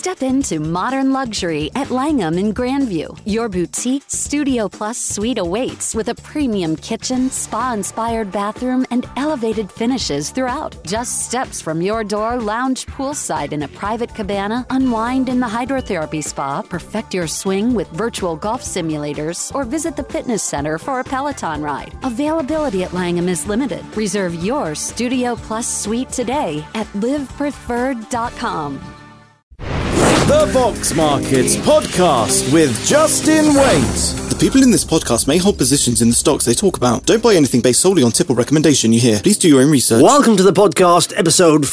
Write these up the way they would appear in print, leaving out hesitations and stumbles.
Step into modern luxury at Langham in Grandview. Your boutique Studio Plus suite awaits with a premium kitchen, spa-inspired bathroom, and elevated finishes throughout. Just steps from your door, lounge poolside in a private cabana, unwind in the hydrotherapy spa, perfect your swing with virtual golf simulators, or visit the fitness center for a Peloton ride. Availability at Langham is limited. Reserve your Studio Plus suite today at livepreferred.com. The Vox Markets Podcast with Justin Waite. The people in this podcast may hold positions in the stocks they talk about. Don't buy anything based solely on tip or recommendation you hear. Please do your own research. Welcome to the podcast, episode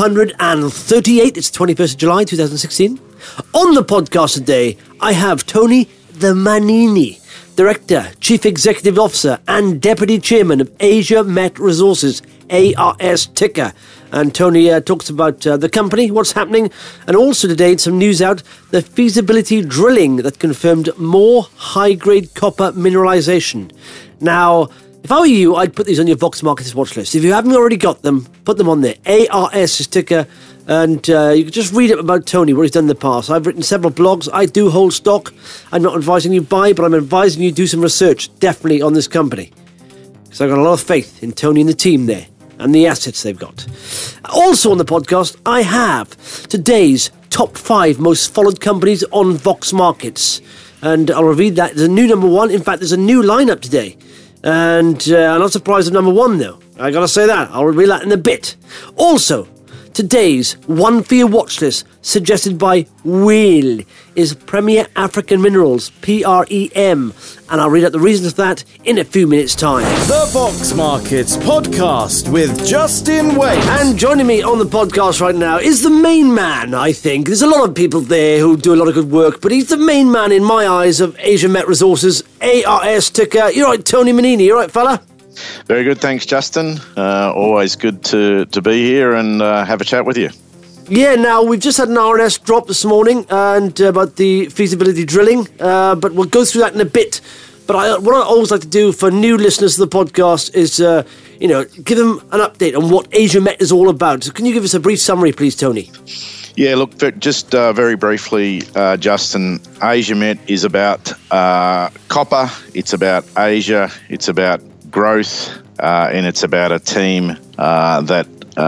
538. It's 21st of July, 2016. On the podcast today, I have Tony the Manini, Director, Chief Executive Officer and Deputy Chairman of Asia Met Resources, ARS ticker. And Tony talks about the company, what's happening, and also today some news out, the feasibility drilling that confirmed more high-grade copper mineralization. Now, if I were you, I'd put these on your Vox Markets watch list. If you haven't already got them, put them on there. ARS is ticker, and you can just read up about Tony, what he's done in the past. I've written several blogs. I do hold stock. I'm not advising you buy, but I'm advising you do some research, definitely, on this company. Because I've got a lot of faith in Tony and the team there, and the assets they've got. Also on the podcast, I have today's top 5 most followed companies on Vox Markets. And I'll reveal that. There's a new number 1. In fact, there's a new lineup today. And I'm not surprised at number 1, though. I gotta say that. I'll reveal that in a bit. Also, today's one for your watch list, suggested by Will, is Premier African Minerals, PREM. And I'll read out the reasons for that in a few minutes' time. The Vox Markets Podcast with Justin Waite. And joining me on the podcast right now is the main man, I think. There's a lot of people there who do a lot of good work, but he's the main man in my eyes of Asia Met Resources, ARS ticker. You're right, Tony Manini. You're right, fella? Very good, thanks, Justin. Always good to be here and have a chat with you. Yeah, now, we've just had an RNS drop this morning and about the feasibility drilling, but we'll go through that in a bit. But what I always like to do for new listeners to the podcast is, give them an update on what Asia Met is all about. So can you give us a brief summary, please, Tony? Yeah, look, just very briefly, Justin, Asia Met is about copper, it's about Asia, it's about growth, and it's about a team that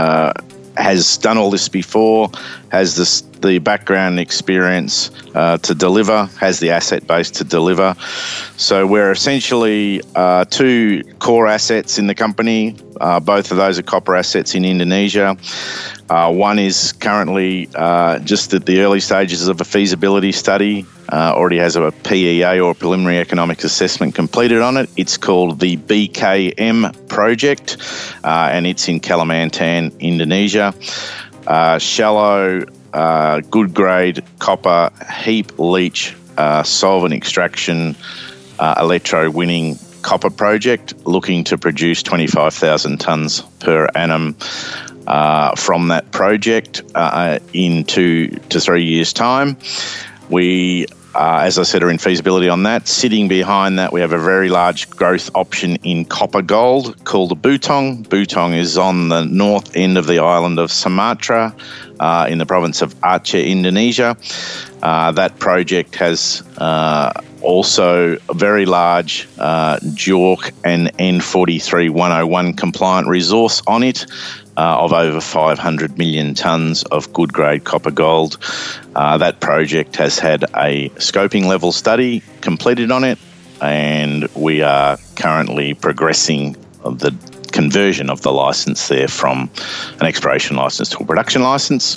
has done all this before, has the background experience to deliver, has the asset base to deliver. So we're essentially 2 core assets in the company. Both of those are copper assets in Indonesia. One is currently just at the early stages of a feasibility study, already has a PEA or preliminary economic assessment completed on it. It's called the BKM project, and it's in Kalimantan, Indonesia. Shallow, good grade copper heap leach solvent extraction electro-winning copper project, looking to produce 25,000 tonnes per annum from that project in 2 to 3 years' time. We, as I said, are in feasibility on that. Sitting behind that, we have a very large growth option in copper gold called the Butong. Butong is on the north end of the island of Sumatra in the province of Aceh, Indonesia. That project has also a very large JORC and N43 101 compliant resource on it of over 500 million tonnes of good grade copper gold. That project has had a scoping level study completed on it, and we are currently progressing the conversion of the licence there from an exploration licence to a production licence.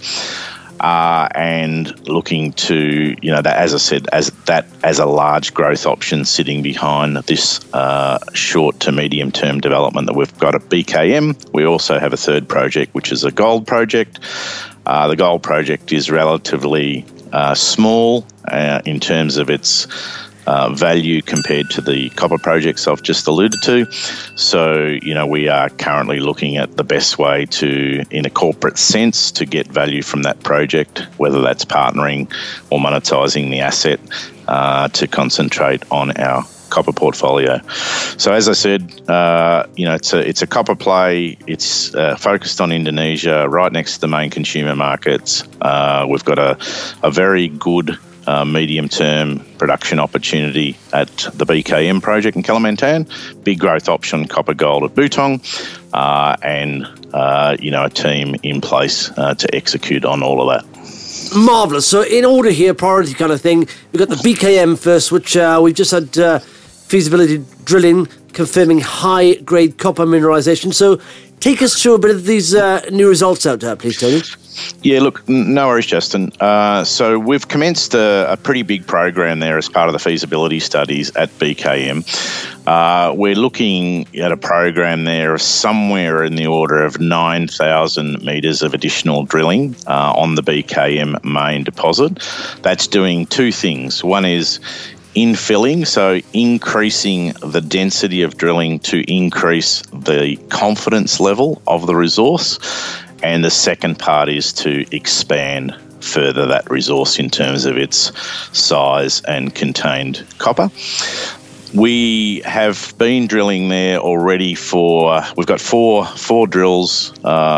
And looking to, that, as I said, as a large growth option sitting behind this short to medium term development that we've got at BKM. We also have a third project, which is a gold project. The gold project is relatively small in terms of its value compared to the copper projects I've just alluded to. So, we are currently looking at the best way to, in a corporate sense, to get value from that project, whether that's partnering or monetising the asset to concentrate on our copper portfolio. So as I said, it's a copper play. It's focused on Indonesia, right next to the main consumer markets. We've got a very good medium-term production opportunity at the BKM project in Kalimantan, big growth option copper gold at Butong, and a team in place to execute on all of that. Marvellous. So in order here, priority kind of thing, we've got the BKM first, which we've just had feasibility drilling confirming high-grade copper mineralisation. So take us through a bit of these new results out there, please, Tony. Yeah, look, no worries, Justin. So we've commenced a pretty big program there as part of the feasibility studies at BKM. We're looking at a program there of somewhere in the order of 9,000 metres of additional drilling on the BKM main deposit. That's doing two things. One is infilling, so increasing the density of drilling to increase the confidence level of the resource. And the second part is to expand further that resource in terms of its size and contained copper. We have been drilling there already we've got four drills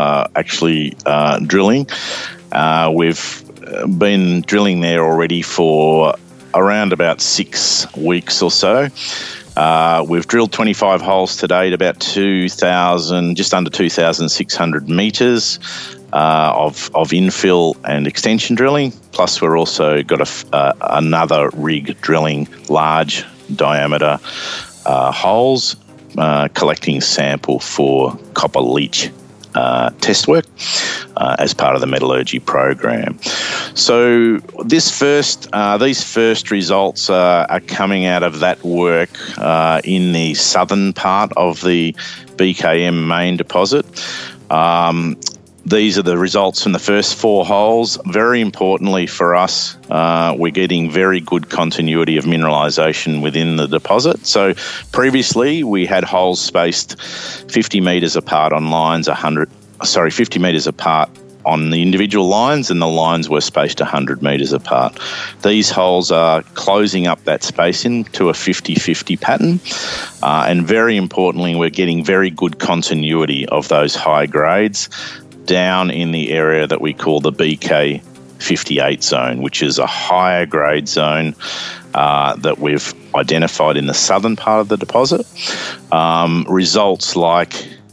drilling. We've been drilling there already for around about 6 weeks or so. We've drilled 25 holes to date, about just under 2,600 metres of infill and extension drilling. Plus, we're also got another rig drilling large diameter holes, collecting sample for copper leach test work as part of the metallurgy program. So these first results are coming out of that work in the southern part of the BKM main deposit. These are the results from the first 4 holes. Very importantly for us, we're getting very good continuity of mineralisation within the deposit. So previously we had holes spaced 50 metres apart on lines, 50 metres apart on the individual lines, and the lines were spaced 100 metres apart. These holes are closing up that spacing to a 50-50 pattern, and very importantly, we're getting very good continuity of those high grades down in the area that we call the BK58 zone, which is a higher grade zone that we've identified in the southern part of the deposit. Results like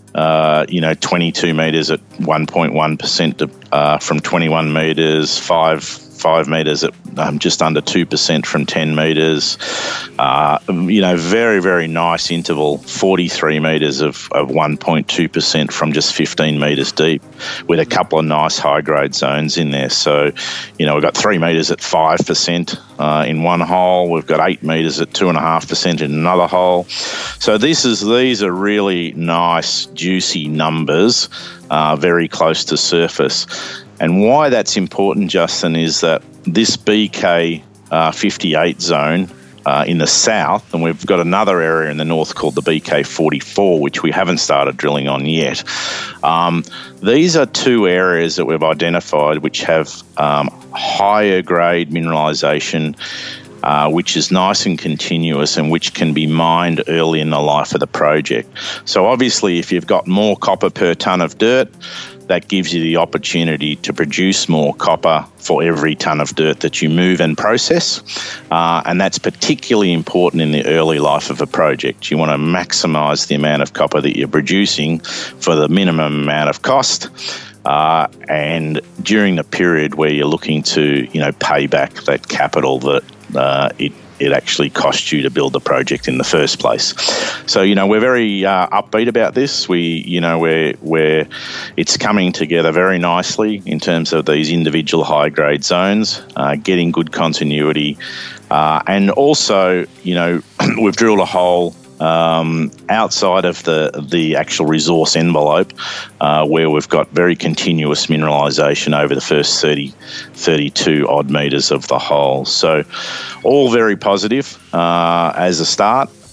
22 metres at 1.1% from 21 metres, 5 metres at just under 2% from 10 metres. Very, very nice interval, 43 metres of 1.2% from just 15 metres deep, with a couple of nice high-grade zones in there. So, we've got 3 metres at 5% in one hole. We've got 8 metres at 2.5% in another hole. So these are really nice, juicy numbers, very close to surface. And why that's important, Justin, is that this BK58 zone in the south, and we've got another area in the north called the BK44, which we haven't started drilling on yet. These are 2 areas that we've identified which have higher grade mineralisation, which is nice and continuous and which can be mined early in the life of the project. So obviously, if you've got more copper per tonne of dirt, that gives you the opportunity to produce more copper for every tonne of dirt that you move and process. And that's particularly important in the early life of a project. You want to maximise the amount of copper that you're producing for the minimum amount of cost. And during the period where you're looking to, pay back that capital that it actually cost you to build the project in the first place. So, we're very upbeat about this. We're it's coming together very nicely in terms of these individual high-grade zones, getting good continuity. And also, we've drilled a hole outside of the actual resource envelope, where we've got very continuous mineralisation over the first 32 odd metres of the hole. So all very positive as a start.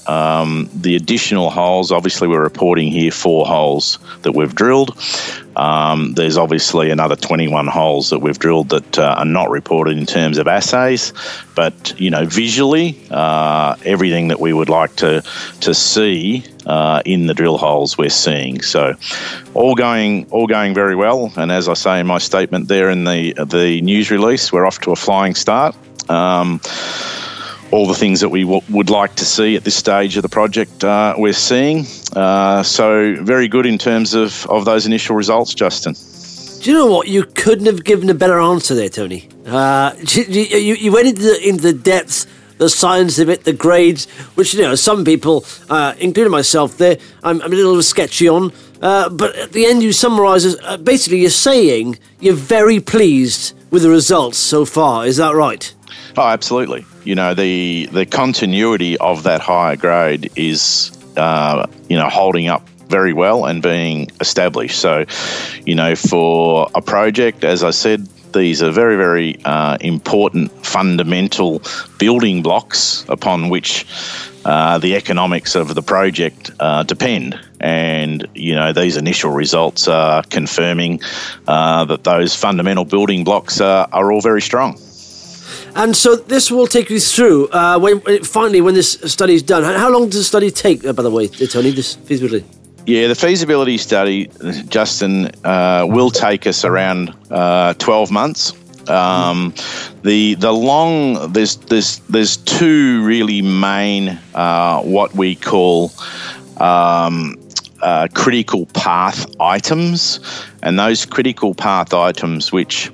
the additional holes, obviously we're reporting here 4 holes that we've drilled. There's obviously another 21 holes that we've drilled that are not reported in terms of assays, but visually, everything that we would like to see in the drill holes we're seeing. So, all going very well. And as I say in my statement there in the news release, we're off to a flying start. All the things that we would like to see at this stage of the project, we're seeing. So very good in terms of those initial results, Justin. Do you know what? You couldn't have given a better answer there, Tony. You went into the depths, the science of it, the grades, which, some people, including myself there, I'm a little sketchy on. But at the end, you summarise as basically you're saying you're very pleased with the results so far. Is that right? Oh, absolutely. The continuity of that higher grade is, holding up very well and being established. So, for a project, as I said, these are very, very important fundamental building blocks upon which the economics of the project depend. And, these initial results are confirming that those fundamental building blocks are all very strong. And so this will take you through when this study is done. How long does the study take, by the way, Tony, this feasibility? Yeah, the feasibility study, Justin, will take us around 12 months. There's 2 really main what we call critical path items, and those critical path items which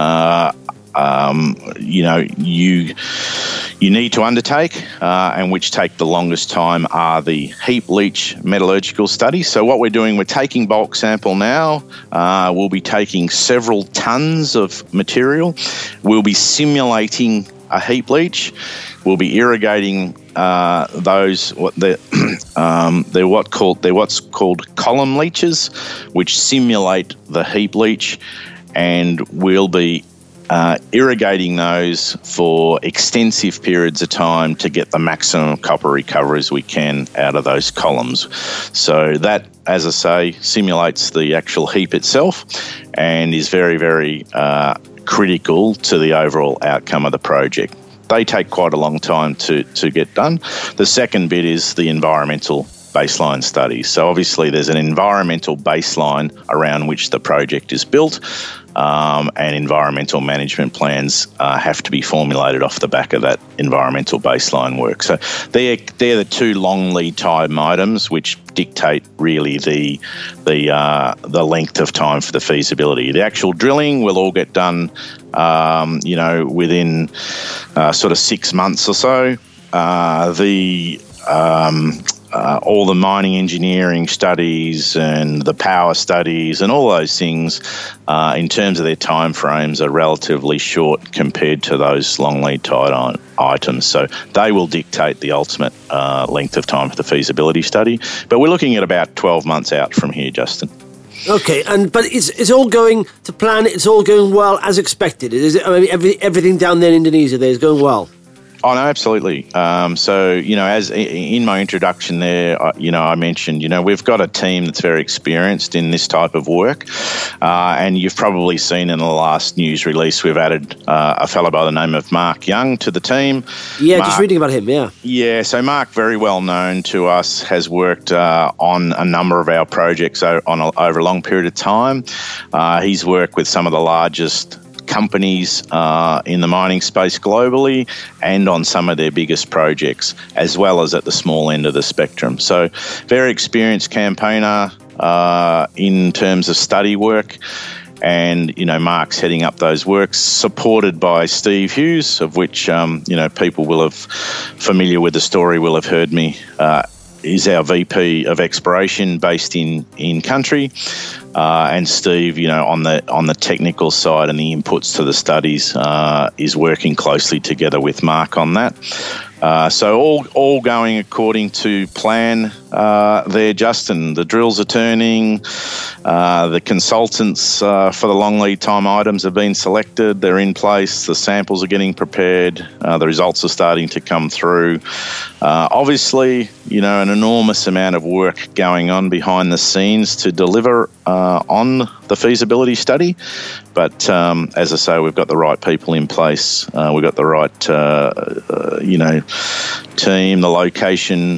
you need to undertake and which take the longest time are the heap leach metallurgical studies. So what we're doing, we're taking bulk sample now. We'll be taking several tons of material. We'll be simulating a heap leach. We'll be irrigating those. They're what's called column leaches, which simulate the heap leach, and we'll be irrigating those for extensive periods of time to get the maximum copper recovery as we can out of those columns. So that, as I say, simulates the actual heap itself and is very, very critical to the overall outcome of the project. They take quite a long time to get done. The second bit is the environmental baseline studies. So obviously there's an environmental baseline around which the project is built, and environmental management plans have to be formulated off the back of that environmental baseline work. So they're the 2 long lead time items which dictate really the length of time for the feasibility. The actual drilling will all get done, within sort of 6 months or so. All the mining engineering studies and the power studies and all those things, in terms of their time frames, are relatively short compared to those long lead time items. So they will dictate the ultimate length of time for the feasibility study. But we're looking at about 12 months out from here, Justin. Okay, but it's all going to plan. It's all going well as expected. Everything down there in Indonesia there is going well. Oh, no, absolutely. So, as in my introduction there, I mentioned, we've got a team that's very experienced in this type of work. And you've probably seen in the last news release, we've added a fellow by the name of Mark Young to the team. Yeah, Mark, just reading about him, yeah. Yeah, so Mark, very well known to us, has worked on a number of our projects over a long period of time. He's worked with some of the largest companies in the mining space globally and on some of their biggest projects, as well as at the small end of the spectrum. So very experienced campaigner in terms of study work. And, Mark's heading up those works, supported by Steve Hughes, of which, people will have familiar with the story, will have heard me, is our VP of exploration based in country. And Steve, on the technical side and the inputs to the studies, is working closely together with Mark on that. So all going according to plan. there, Justin. The drills are turning. The consultants for the long lead time items have been selected. They're in place. The samples are getting prepared. The results are starting to come through. Obviously, an enormous amount of work going on behind the scenes to deliver on the feasibility study. But as I say, we've got the right people in place. We've got the right, team. The location,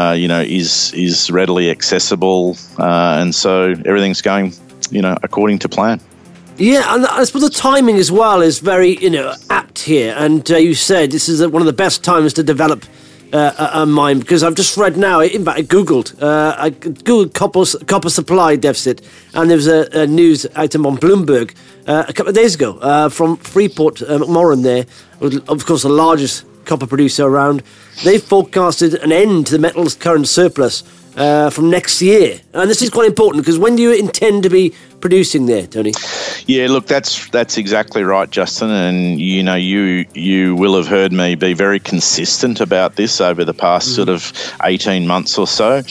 is readily accessible, and so everything's going, according to plan. Yeah, and I suppose the timing as well is very, apt here. And you said this is one of the best times to develop a mine, because I've just read now, in fact I googled copper supply deficit, and there was a news item on Bloomberg a couple of days ago from Freeport McMoran there, of course the largest copper producer around. They forecasted an end to the metal's current surplus from next year. And this is quite important, because when do you intend to be producing there, Tony? Yeah, look, that's exactly right, Justin. And you will have heard me be very consistent about this over the past sort of 18 months or so.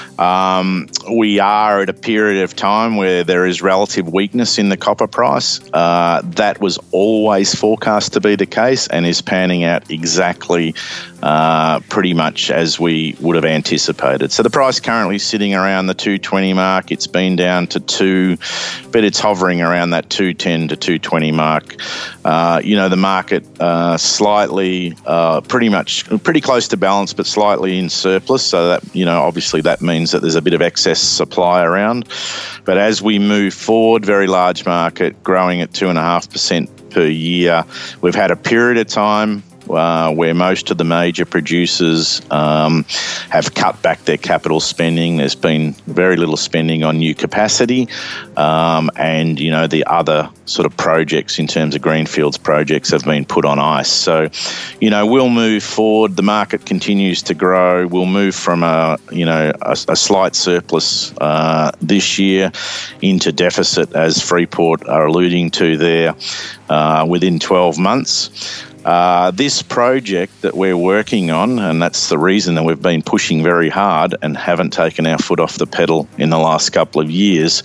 We are at a period of time where there is relative weakness in the copper price. That was always forecast to be the case, and is panning out exactly pretty much as we would have anticipated. So the price currently sitting around the 220 mark. It's been down to 2, but it's hovering around that 210 to 220 mark. The market slightly, pretty close to balance, but slightly in surplus. So that, obviously that means that there's a bit of excess supply around. But as we move forward, very large market, growing at 2.5% per year. We've had a period of time where most of the major producers have cut back their capital spending. There's been very little spending on new capacity, and the other sort of projects in terms of greenfields projects have been put on ice. So, we'll move forward. The market continues to grow. We'll move from a slight surplus this year into deficit, as Freeport are alluding to there, within 12 months. This project that we're working on, and that's the reason that we've been pushing very hard and haven't taken our foot off the pedal in the last couple of years,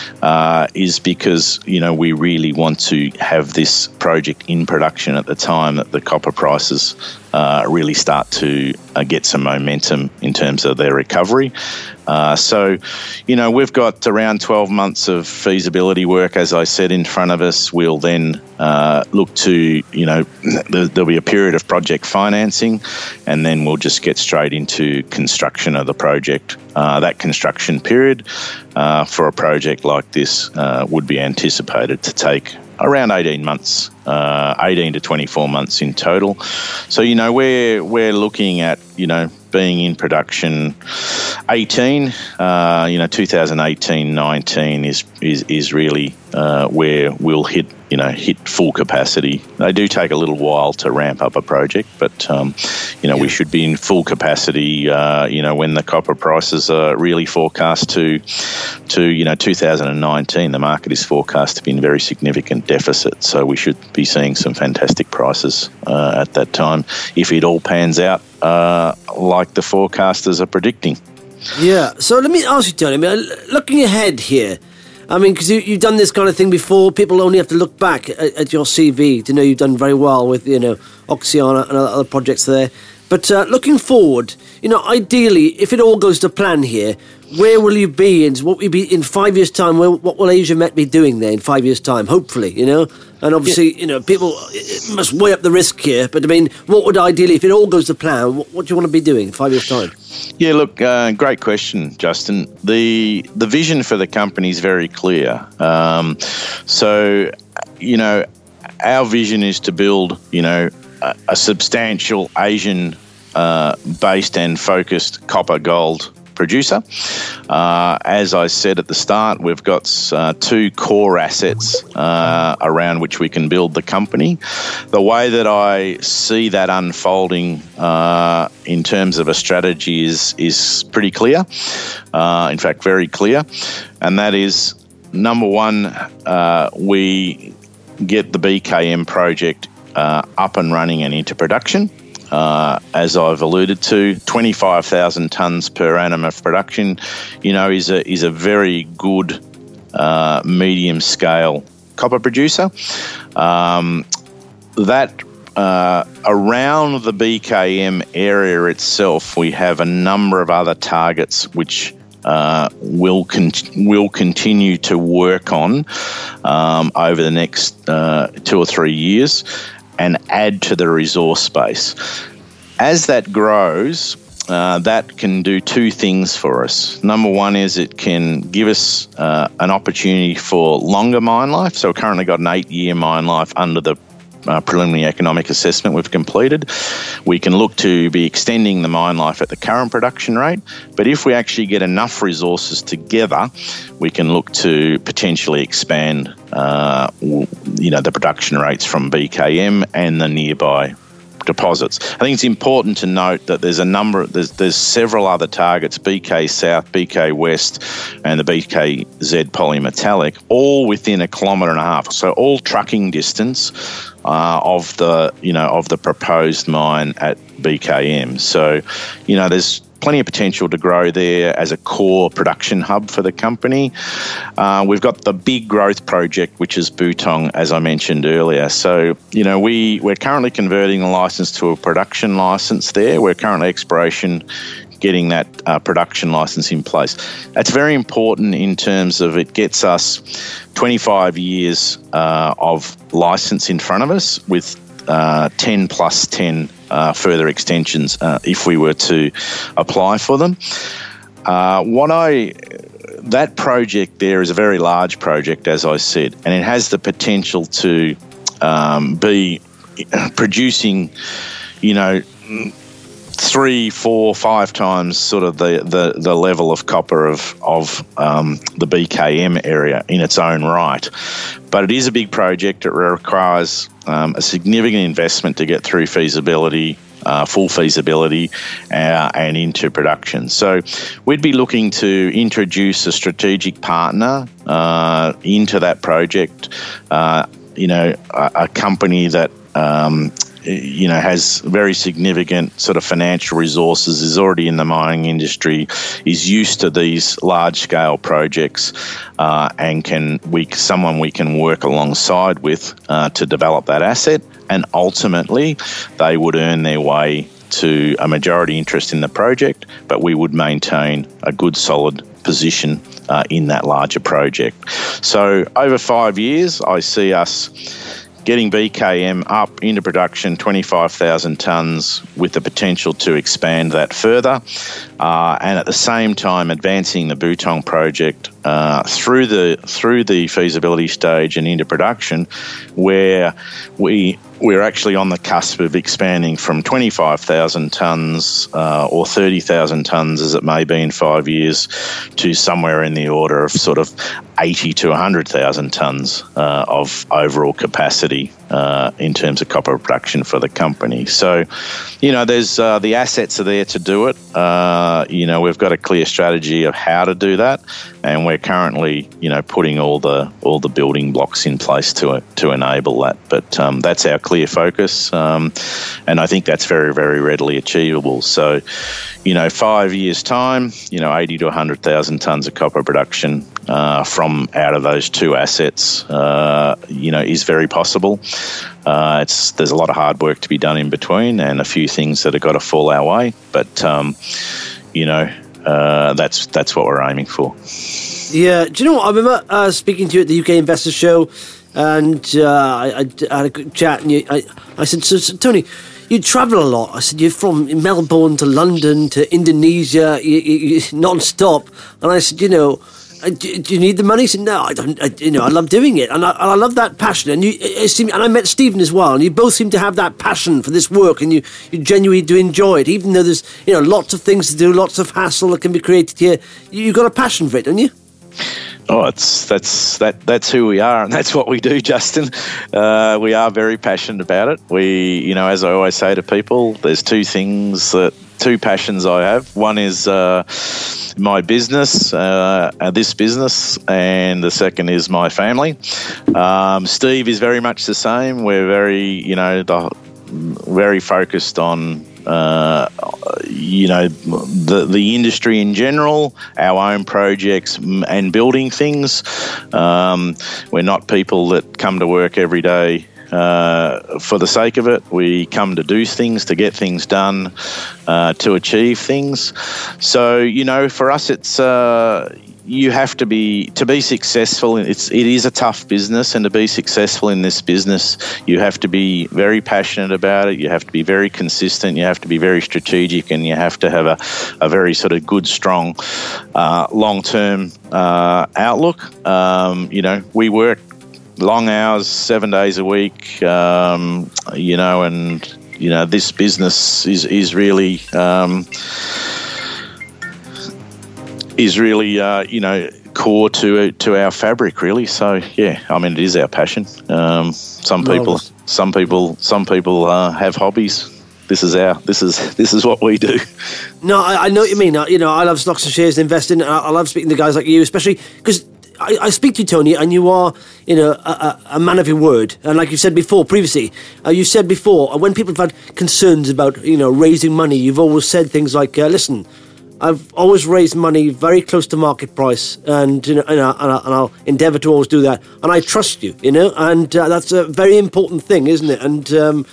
is because, we really want to have this project in production at the time that the copper prices really start to get some momentum in terms of their recovery. So, we've got around 12 months of feasibility work, as I said, in front of us. We'll then look to, there'll be a period of project financing, and then we'll just get straight into construction of the project. That construction period for a project like this would be anticipated to take around 18 months, 18 to 24 months in total. So, we're looking at, being in production 2018-19 is really where we'll hit full capacity. They do take a little while to ramp up a project, but we should be in full capacity when the copper prices are really forecast to 2019. The market is forecast to be in very significant deficit, so we should be seeing some fantastic prices at that time if it all pans out like the forecasters are predicting. Yeah, so let me ask you, Tony, looking ahead here, because you've done this kind of thing before. People only have to look back at your CV to know you've done very well with, Oxiana and other projects there. But looking forward, ideally, if it all goes to plan here, where will you be, and what will you be in 5 years' time? What will Asia Met be doing there in 5 years' time? Hopefully, And obviously, people must weigh up the risk here. But what would ideally, if it all goes to plan, what do you want to be doing in 5 years' time? Yeah, look, great question, Justin. The vision for the company is very clear. So, our vision is to build, a substantial Asian-based and focused copper gold producer. As I said at the start, we've got 2 core assets around which we can build the company. The way that I see that unfolding in terms of a strategy is pretty clear. In fact, very clear. And that is, number one, we get the BKM project up and running and into production. as I've alluded to, 25,000 tonnes per annum of production, is a very good medium scale copper producer. Around the BKM area itself, we have a number of other targets which we'll continue to work on over the next 2 or 3 years and add to the resource base. As that grows, that can do two things for us. Number one is it can give us an opportunity for longer mine life. So we've currently got an 8-year mine life under the preliminary economic assessment we've completed. We can look to be extending the mine life at the current production rate, but if we actually get enough resources together, we can look to potentially expand the production rates from BKM and the nearby deposits. I think it's important to note that there's several other targets, BK South, BK West, and the BKZ polymetallic, all within 1.5 kilometres. So all trucking distance of the proposed mine at BKM. So, there's plenty of potential to grow there as a core production hub for the company. We've got the big growth project, which is Butong, as I mentioned earlier. So, we're currently converting a license to a production license there. We're currently exploration getting that production license in place. That's very important in terms of it gets us 25 years of license in front of us with 10 plus 10 further extensions if we were to apply for them. That project there is a very large project, as I said, and it has the potential to be producing, 3, 4, 5 times sort of the level of copper of the BKM area in its own right. But it is a big project. It requires a significant investment to get through feasibility, full feasibility, and into production. So we'd be looking to introduce a strategic partner into that project, a company that has very significant sort of financial resources, is already in the mining industry, is used to these large-scale projects, and someone we can work alongside with to develop that asset. And ultimately, they would earn their way to a majority interest in the project, but we would maintain a good, solid position in that larger project. So over 5 years, I see us getting BKM up into production, 25,000 tonnes, with the potential to expand that further, and at the same time advancing the Butong project through the feasibility stage and into production, where we're actually on the cusp of expanding from 25,000 tonnes or 30,000 tonnes, as it may be in 5 years, to somewhere in the order of sort of 80 to 100,000 tonnes of overall capacity in terms of copper production for the company. So, there's the assets are there to do it. We've got a clear strategy of how to do that, and we're currently, putting all the building blocks in place to enable that. But that's our clear focus, and I think that's very, very readily achievable. So, 5 years' time, 80 to 100,000 tonnes of copper production from out of those two assets, is very possible. There's a lot of hard work to be done in between, and a few things that have got to fall our way. But that's what we're aiming for. Yeah, do you know what? I remember speaking to you at the UK Investors Show, and I had a good chat, and I said, so Tony, you travel a lot. I said, you're from Melbourne to London to Indonesia, you non-stop. And I said, do you need the money? He said, no, I don't. I love doing it, and I love that passion. And I met Stephen as well, and you both seem to have that passion for this work, and you genuinely do enjoy it, even though there's lots of things to do, lots of hassle that can be created here. You've got a passion for it, don't you? Oh, that's who we are, and that's what we do, Justin. We are very passionate about it. We, as I always say to people, there's two passions I have. One is my business, this business, and the second is my family. Steve is very much the same. We're very, very focused on the industry in general, our own projects and building things. We're not people that come to work every day for the sake of it. We come to do things, to get things done, to achieve things. So, for us, it's you have to be successful. It is a tough business, and to be successful in this business, you have to be very passionate about it. You have to be very consistent. You have to be very strategic, and you have to have a very sort of good, strong, long-term outlook. We work long hours, 7 days a week, this business is really core to our fabric, really. So yeah, I mean, it is our passion. Some people have hobbies. This is what we do. No, I know what you mean. I love stocks and shares and investing. I love speaking to guys like you, especially because I speak to you, Tony, and you are, a man of your word. And like you said before, previously, when people have had concerns about, raising money, you've always said things like, listen, I've always raised money very close to market price, and I'll endeavour to always do that. And I trust you, and that's a very important thing, isn't it? And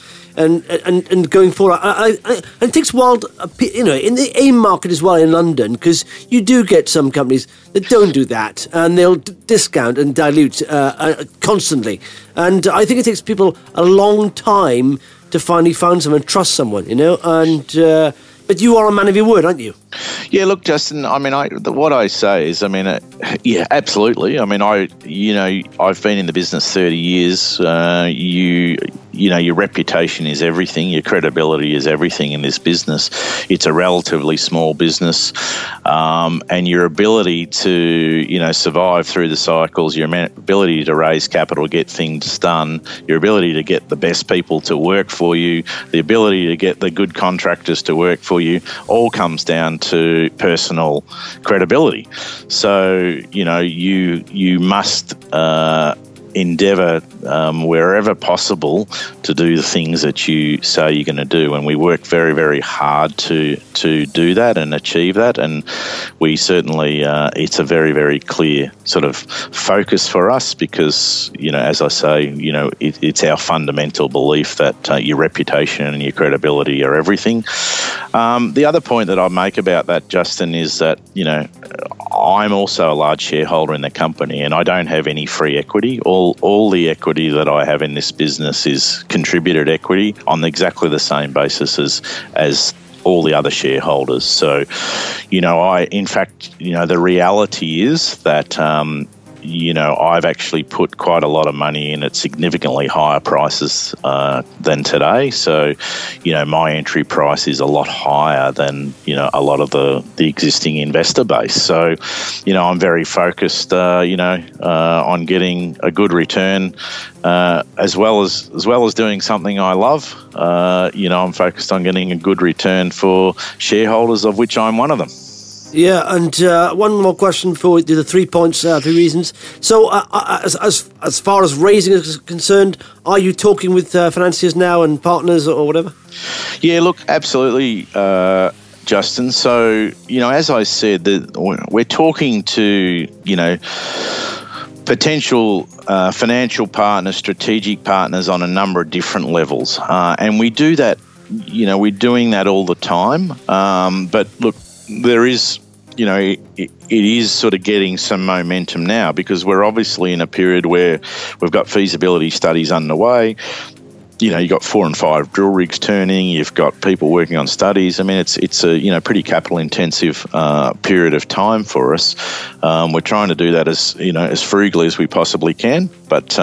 going forward, and it takes a while, in the AIM market as well in London, because you do get some companies that don't do that, and they'll discount and dilute constantly. And I think it takes people a long time to finally find someone, trust someone, but you are a man of your word, aren't you? Yeah, look, Justin, I mean, what I say is, yeah, absolutely. I mean, I've been in the business 30 years. Your reputation is everything. Your credibility is everything in this business. It's a relatively small business, and your ability to, survive through the cycles, your ability to raise capital, get things done, your ability to get the best people to work for you, the ability to get the good contractors to work for you, all comes down to personal credibility. So, you must endeavour wherever possible to do the things that you say you're going to do, and we work very, very hard to do that and achieve that. And we certainly it's a very, very clear sort of focus for us because as I say, it's our fundamental belief that your reputation and your credibility are everything. The other point that I make about that, Justin, is that I'm also a large shareholder in the company, and I don't have any free equity. All the equity that I have in this business is contributed equity on exactly the same basis as all the other shareholders. So, the reality is that I've actually put quite a lot of money in at significantly higher prices than today. So, my entry price is a lot higher than, a lot of the existing investor base. So, I'm very focused, on getting a good return as well as doing something I love. I'm focused on getting a good return for shareholders, of which I'm one of them. Yeah, and one more question before we do the 3 points, 3 reasons. So, as far as raising is concerned, are you talking with financiers now and partners or whatever? Yeah, look, absolutely, Justin. So, as I said, we're talking to, potential financial partners, strategic partners on a number of different levels, and we do that. We're doing that all the time. But look, there is, it is sort of getting some momentum now because we're obviously in a period where we've got feasibility studies underway. You've got 4 and 5 drill rigs turning. You've got people working on studies. I mean, it's a pretty capital intensive period of time for us. We're trying to do that as frugally as we possibly can, but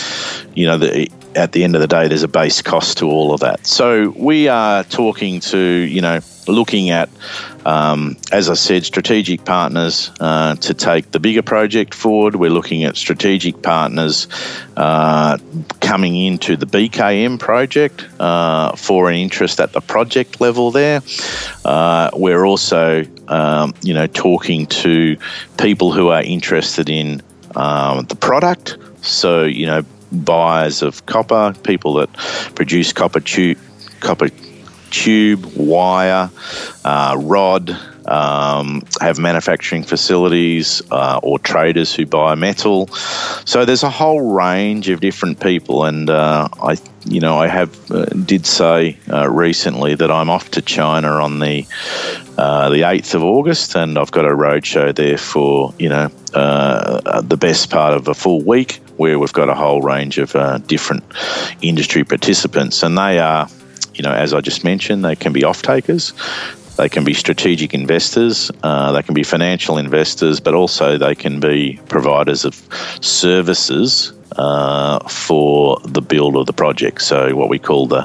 at the end of the day, there's a base cost to all of that. So we are talking to, looking at, as I said, strategic partners to take the bigger project forward. We're looking at strategic partners coming into the BKM project for an interest at the project level there. We're also, talking to people who are interested in the product. So, buyers of copper, people that produce copper copper tube, wire, rod, have manufacturing facilities or traders who buy metal. So there's a whole range of different people, and I did say recently that I'm off to China on the 8th of August, and I've got a roadshow there for the best part of a full week, where we've got a whole range of different industry participants, and they are, as I just mentioned, they can be off-takers, they can be strategic investors, they can be financial investors, but also they can be providers of services for the build of the project. So what we call the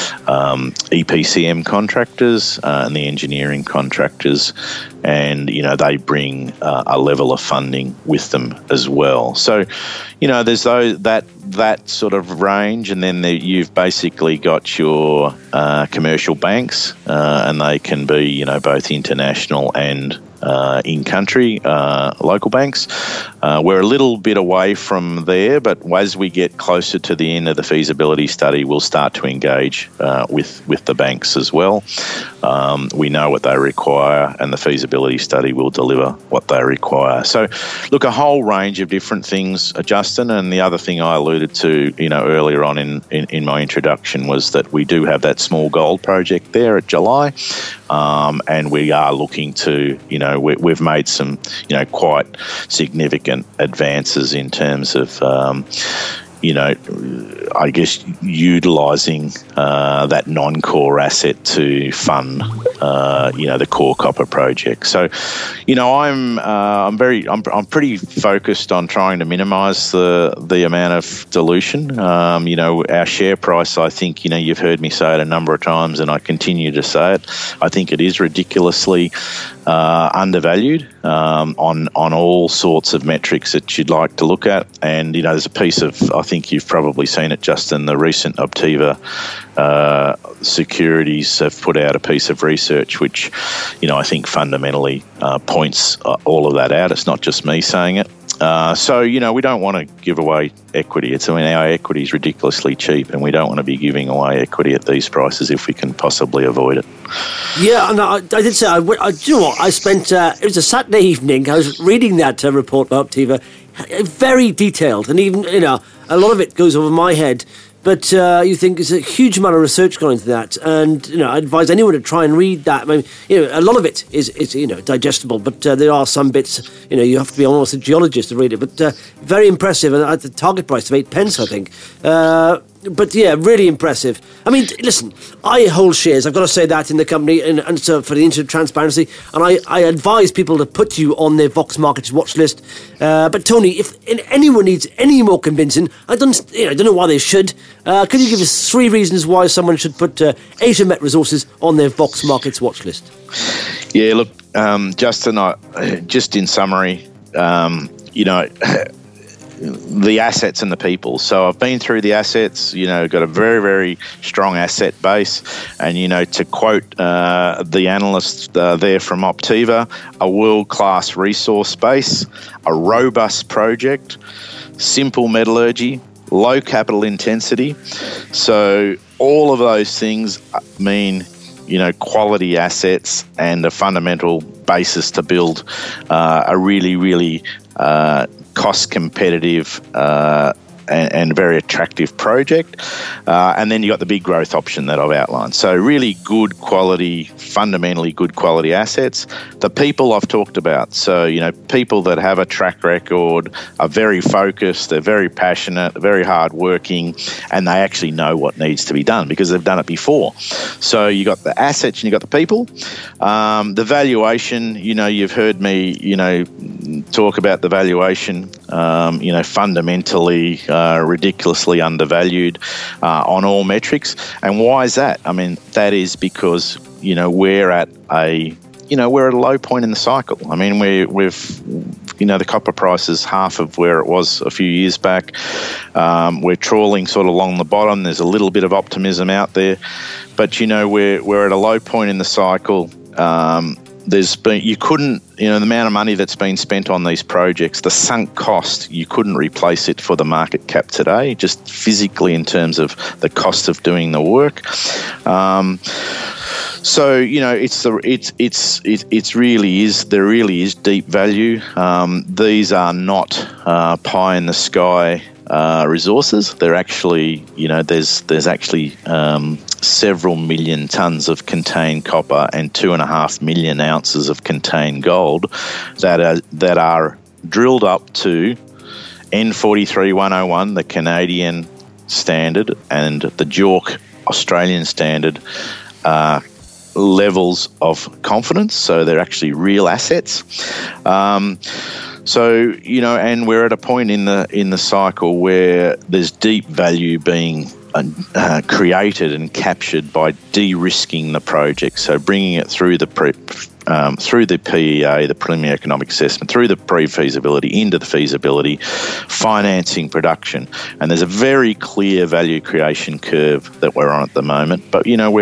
EPCM contractors and the engineering contractors, and they bring a level of funding with them as well. So there's that sort of range, and then you've basically got your commercial banks, and they can be both international and in-country local banks. We're a little bit away from there, but as we get closer to the end of the feasibility study, we'll start to engage with the banks as well. We know what they require, and the feasibility study will deliver what they require. So, look, a whole range of different things, Justin. And the other thing I alluded to, earlier on in my introduction, was that we do have that small gold project there at July, and we are looking to, we've made some, quite significant advances in terms of, I guess utilising that non-core asset to fund, the core copper project. So, I'm pretty focused on trying to minimise the amount of dilution. Our share price, I think, you've heard me say it a number of times, and I continue to say it. I think it is ridiculously undervalued on all sorts of metrics that you'd like to look at. And there's a piece of, I think you've probably seen it, Justin, the recent Optiva Securities have put out a piece of research which, I think fundamentally points all of that out. It's not just me saying it. So, we don't want to give away equity. Our equity is ridiculously cheap, and we don't want to be giving away equity at these prices if we can possibly avoid it. Yeah, and I did say, I spent, it was a Saturday evening, I was reading that report by Optiva, very detailed, and even, a lot of it goes over my head. But you think there's a huge amount of research going into that, and I advise anyone to try and read that. I mean, a lot of it is digestible, but there are some bits you have to be almost a geologist to read it. But very impressive, and at the target price of 8 pence, I think. But yeah, really impressive. I mean, listen, I hold shares, I've got to say that, in the company, and so for the interest of transparency, and I advise people to put you on their Vox Markets watch list. But Tony, if anyone needs any more convincing, I don't know why they should. Can you give us 3 reasons why someone should put Asia Met Resources on their Vox Markets watch list? Yeah, look, Justin, just in summary, the assets and the people. So I've been through the assets, got a very, very strong asset base. And, to quote the analyst there from Optiva, a world-class resource base, a robust project, simple metallurgy, low capital intensity. So all of those things mean, quality assets and a fundamental basis to build a really, really cost competitive and very attractive project. And then you got the big growth option that I've outlined. So really good quality, fundamentally good quality assets. The people I've talked about. So, people that have a track record, are very focused, they're very passionate, very hardworking, and they actually know what needs to be done because they've done it before. So you got the assets and you got the people. The valuation, you've heard me, talk about the valuation, fundamentally ridiculously undervalued on all metrics. And why is that? I mean, that is because, we're at a low point in the cycle. I mean, we've the copper price is half of where it was a few years back. We're trawling sort of along the bottom. There's a little bit of optimism out there, but we're at a low point in the cycle. there's been, you couldn't, the amount of money that's been spent on these projects, the sunk cost, you couldn't replace it for the market cap today, just physically in terms of the cost of doing the work. So there really is deep value. These are not pie in the sky resources. They're actually, there's actually several million tons of contained copper and 2.5 million ounces of contained gold that are drilled up to N43-101, the Canadian standard, and the JORC Australian standard levels of confidence. So they're actually real assets. So, and we're at a point in the cycle where there's deep value being created and captured by de-risking the project. So bringing it through the PEA, the preliminary economic assessment, through the pre-feasibility, into the feasibility, financing production. And there's a very clear value creation curve that we're on at the moment. But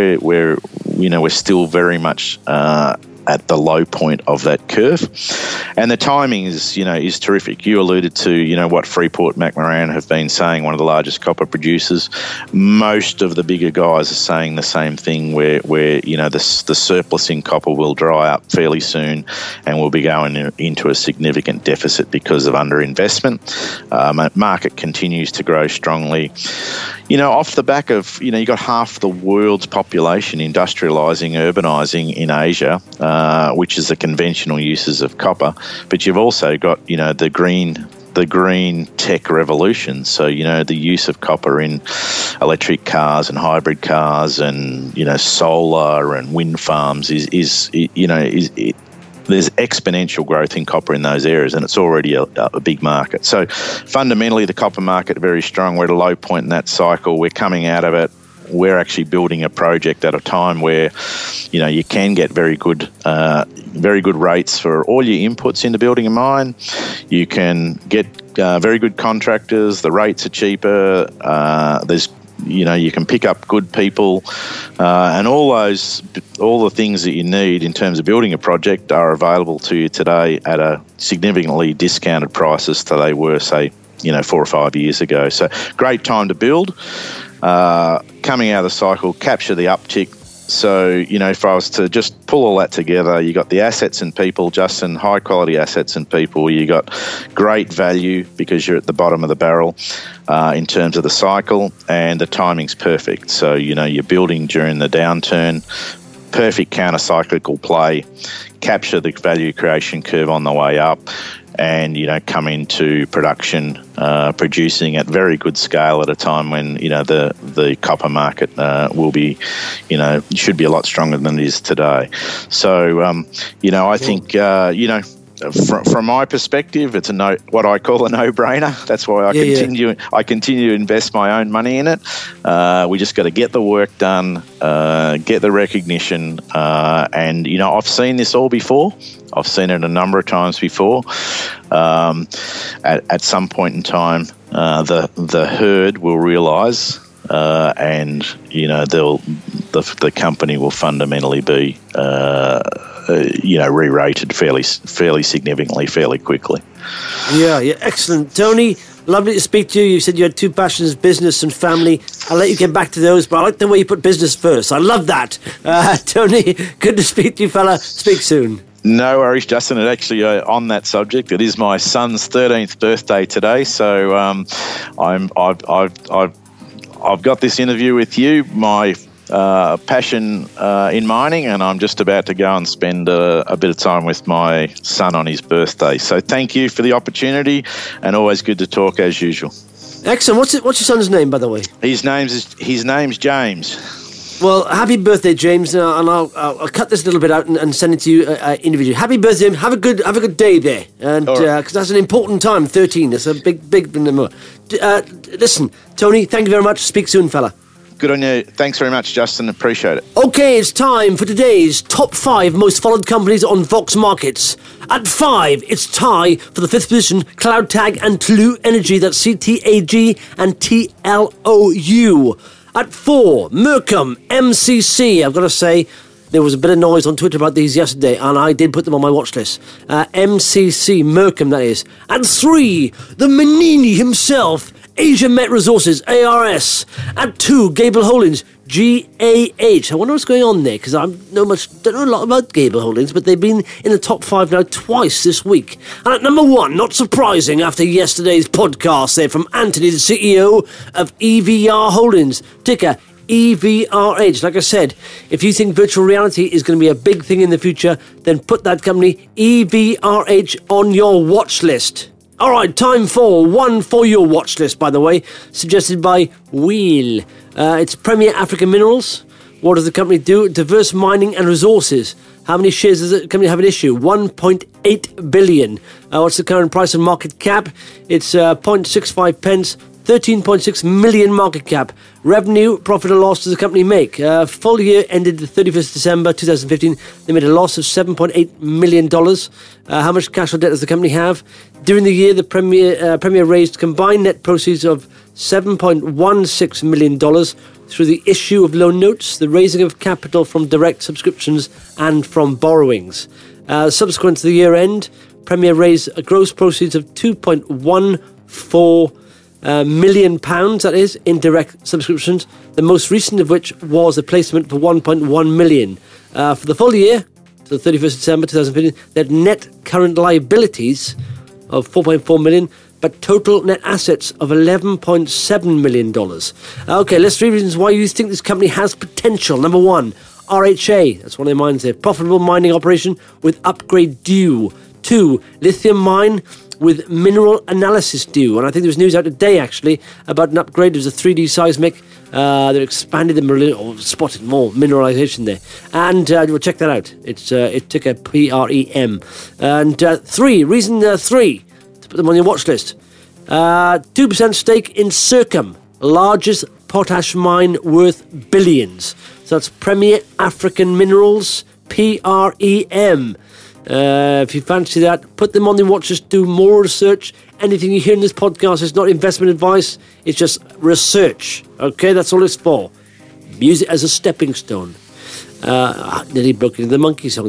we're still very much at the low point of that curve, and the timing is terrific. You alluded to what Freeport-McMoRan have been saying, one of the largest copper producers. Most of the bigger guys are saying the same thing, where the surplus in copper will dry up fairly soon, and we'll be going into a significant deficit because of underinvestment. Market continues to grow strongly. Off the back of you got half the world's population industrialising, urbanising in Asia. Which is the conventional uses of copper, but you've also got the green tech revolution. So the use of copper in electric cars and hybrid cars and solar and wind farms is there's exponential growth in copper in those areas, and it's already a big market. So fundamentally, the copper market very strong. We're at a low point in that cycle. We're coming out of it. We're actually building a project at a time where, you can get very good rates for all your inputs into building a mine. You can get very good contractors. The rates are cheaper. You can pick up good people, and all the things that you need in terms of building a project are available to you today at a significantly discounted prices to they were, say, 4 or 5 years ago. So great time to build. Coming out of the cycle, capture the uptick. So, if I was to just pull all that together, you got the assets and people, Justin, high quality assets and people. You got great value because you're at the bottom of the barrel in terms of the cycle, and the timing's perfect. So, you're building during the downturn, perfect counter-cyclical play, capture the value creation curve on the way up, and come into production, producing at very good scale at a time when the copper market will be, should be a lot stronger than it is today. So I think from my perspective, it's what I call a no-brainer. That's why I continue to invest my own money in it. We just got to get the work done, get the recognition, and I've seen this all before. I've seen it a number of times before. At some point in time, the herd will realise, and the company will fundamentally be re-rated fairly significantly, fairly quickly. Yeah, excellent, Tony. Lovely to speak to you. You said you had two passions, business and family. I'll let you get back to those, but I like the way you put business first. I love that. Tony, good to speak to you, fella. Speak soon. No worries, Justin. And actually, on that subject, it is my son's 13th birthday today, so I've got this interview with you, my passion in mining, and I'm just about to go and spend a bit of time with my son on his birthday. So thank you for the opportunity, and always good to talk as usual. Excellent. What's your son's name, by the way? His name's James. Well, happy birthday, James, and I'll cut this a little bit out and send it to you individually. Happy birthday, have a good day there, and because that's an important time. 13, that's a big number. Listen, Tony, thank you very much. Speak soon, fella. Good on you. Thanks very much, Justin. Appreciate it. Okay, it's time for today's top 5 most followed companies on Vox Markets. At 5, it's tie for the 5th position, CloudTag and Tlu Energy. That's CTAG and TLOU. At 4, Mercom, MCC. I've got to say, There was a bit of noise on Twitter about these yesterday, and I did put them on my watch list. MCC, Mercom, that is. At 3, the Manini himself, Asia Met Resources, ARS. At 2, Gable Holdings, GAH. I wonder what's going on there, because I don't know a lot about Gable Holdings, but they've been in the top 5 now twice this week. And at number 1, not surprising after yesterday's podcast there from Anthony, the CEO of EVR Holdings, ticker EVRH. Like I said, if you think virtual reality is going to be a big thing in the future, then put that company EVRH on your watch list. All right, time for one for your watch list, by the way, suggested by Wheel. It's Premier African Minerals. What does the company do? Diverse Mining and Resources. How many shares does the company have at issue? 1.8 billion. What's the current price and market cap? It's 0.65 pence. 13.6 million market cap. Revenue, profit or loss does the company make? Full year ended the 31st December 2015. They made a loss of $7.8 million. How much cash or debt does the company have? During the year, the Premier raised combined net proceeds of $7.16 million through the issue of loan notes, the raising of capital from direct subscriptions and from borrowings. Subsequent to the year end, Premier raised a gross proceeds of £2.14 million, that is, in direct subscriptions, the most recent of which was a placement for 1.1 million. For the full year, to the 31st December 2015, they had net current liabilities of 4.4 million, but total net assets of $11.7 million. Okay, let's read reasons why you think this company has potential. Number 1, RHA, that's one of their mines there, profitable mining operation with upgrade due. 2, lithium mine with mineral analysis due. And I think there was news out today, actually, about an upgrade. There was a 3D seismic that expanded or spotted more mineralization there. And we'll check that out. It took a PREM. And 3, reason 3, to put them on your watch list. 2% stake in Circum, largest potash mine worth billions. So that's Premier African Minerals, PREM. If you fancy that, put them on the watch list, do more research. Anything you hear in this podcast is not investment advice, it's just research. Okay, that's all it's for. Use it as a stepping stone. Nearly broke into the monkey song.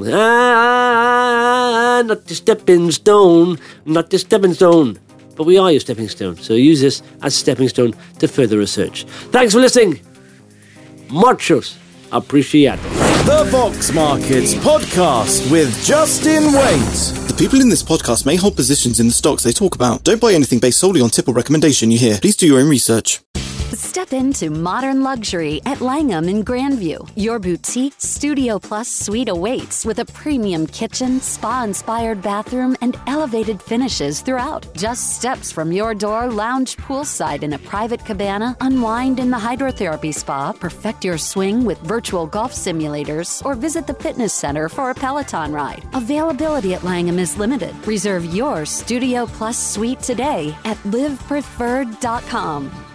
Not the stepping stone, not the stepping stone. But we are your stepping stone, so use this as a stepping stone to further research. Thanks for listening. Muchos appreciados. The Vox Markets Podcast with Justin Waite. The people in this podcast may hold positions in the stocks they talk about. Don't buy anything based solely on tip or recommendation you hear. Please do your own research. Step into modern luxury at Langham in Grandview. Your boutique Studio Plus suite awaits with a premium kitchen, spa-inspired bathroom, and elevated finishes throughout. Just steps from your door, lounge poolside in a private cabana, unwind in the hydrotherapy spa, perfect your swing with virtual golf simulators, or visit the fitness center for a Peloton ride. Availability at Langham is limited. Reserve your Studio Plus suite today at livepreferred.com.